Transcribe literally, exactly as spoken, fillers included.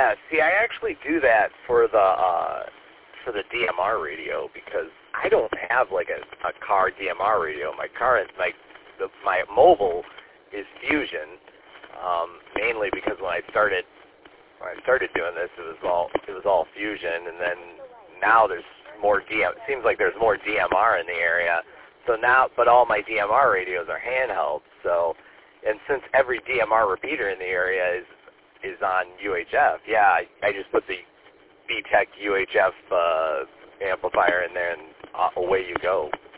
Yeah, see, I actually do that for the uh, for the D M R radio because I don't have like a, a car D M R radio. My car is like the, my mobile is Fusion, um, mainly because when I started when I started doing this, it was all it was all Fusion, and then now there's more D M. It seems like there's more D M R in the area. So now, but all my D M R radios are handheld. So, and since every D M R repeater in the area is is on U H F, yeah, I, I just put the B-Tech U H F uh, amplifier in there, and uh, away you go.